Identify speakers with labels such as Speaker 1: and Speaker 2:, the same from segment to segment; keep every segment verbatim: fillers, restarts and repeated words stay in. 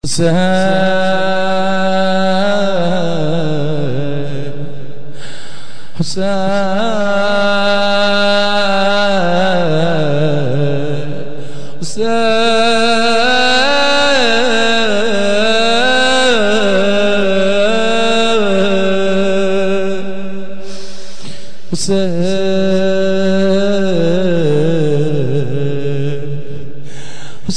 Speaker 1: حسين حسين حسين حسين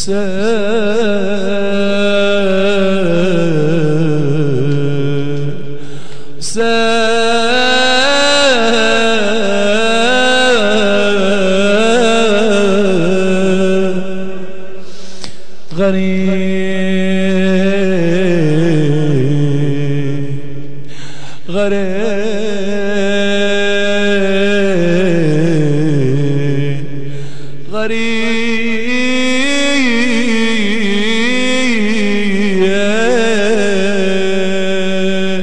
Speaker 1: غريب غريب غريب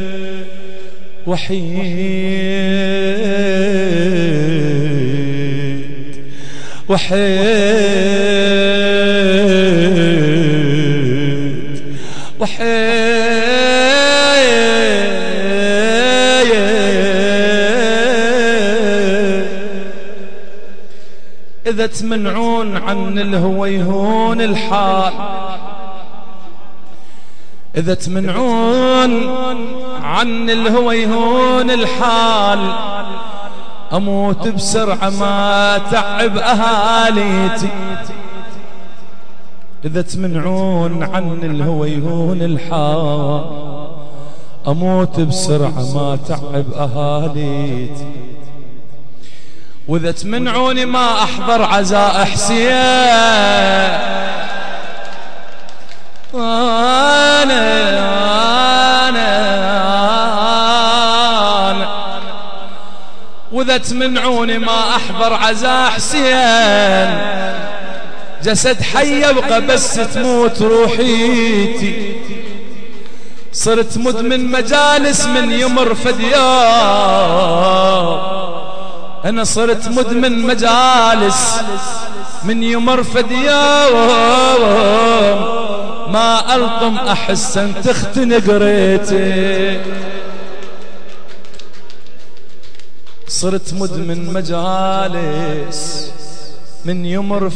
Speaker 1: وحيد وحيد وحيد إذا تمنعون عن الهويهون الحال، إذا تمنعون عن الهويهون الحال، أموت بسرعة ما تعب أهاليتي. إذا تمنعون عن الهويهون الحال، أموت بسرعة ما تعب أهاليتي. وإذا تمنعوني ما أحضر عزاء حسين، أنا أنا أنا وإذا تمنعوني ما أحضر عزاء حسين، جسد حي يبقى بس تموت روحيتي. صرت مدمن مجالس من يمر فديار، أنا صرت مدمن مجالس من يمر فديار، ما ألطم أحس أن تختنق ريتي. صرت مدمن مجالس من يمر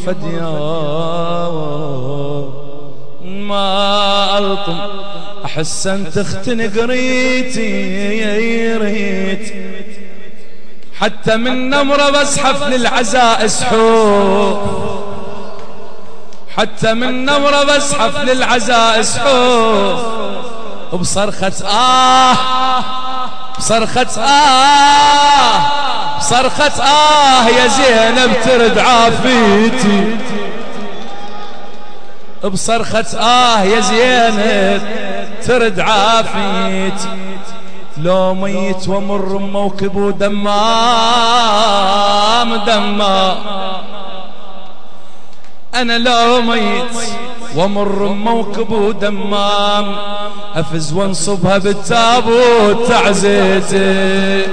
Speaker 1: فديار، ما ألطم أحس أن تختنق ريتي يا ريت. حتى من نمرة بزحف للعزاء سحوب، حتى من نمرة بزحف للعزاء سحوب، وبصرخة آه بصرخة آه بصرخة آه يا زينب ترد عافيتي. بصرخة آه يا زينب ترد عافيتي. لو ميت ومر موكب ودمام دمام، أنا لو ميت ومر موكب ودمام، أفز وانصبها بالتابوت تعزيتي.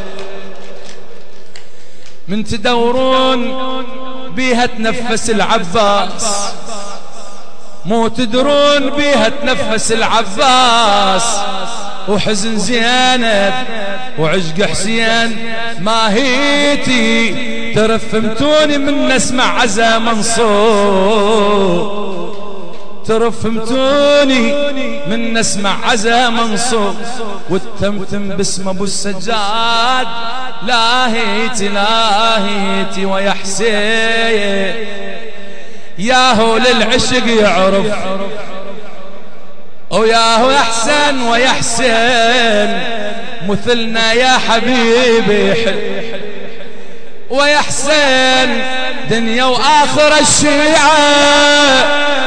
Speaker 1: من تدورون بيها تنفس العباس، مو تدرون بيها تنفس العباس. وحزن زينب وعشق حسين ما هيتي، ترفمتوني من نسمع عزا منصور، ترفمتوني من نسمع عزا منصور. والتمتم باسم ابو السجاد، لاهيتي لاهيتي ويا حسين، ياهو للعشق يعرف، وياهو يحسن ويا حسين مثلنا يا حبيبي. ويا حسين دنيا واخر الشيعة،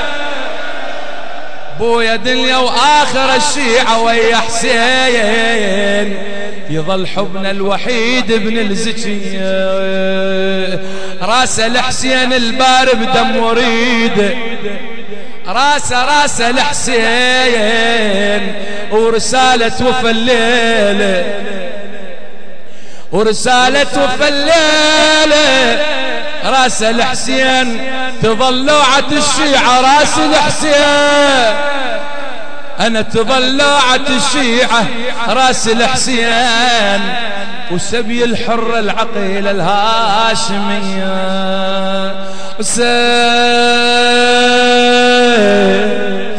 Speaker 1: بويا دنيا واخر الشيعة. ويا حسين يظل حبنا الوحيد ابن الزكية. راس الحسين البار بدم وريد، راسه راسه الحسين. ورسالة وفى الليلة، ورسالة وفى الليلة، راس الحسين تظل لوعة الشيعة. راس الحسين أنا تضلعت الشيعة راس الحسين وسبي الحر العقيل الهاشمية حسين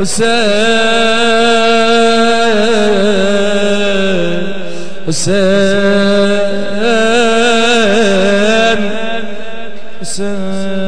Speaker 1: حسين حسين حسين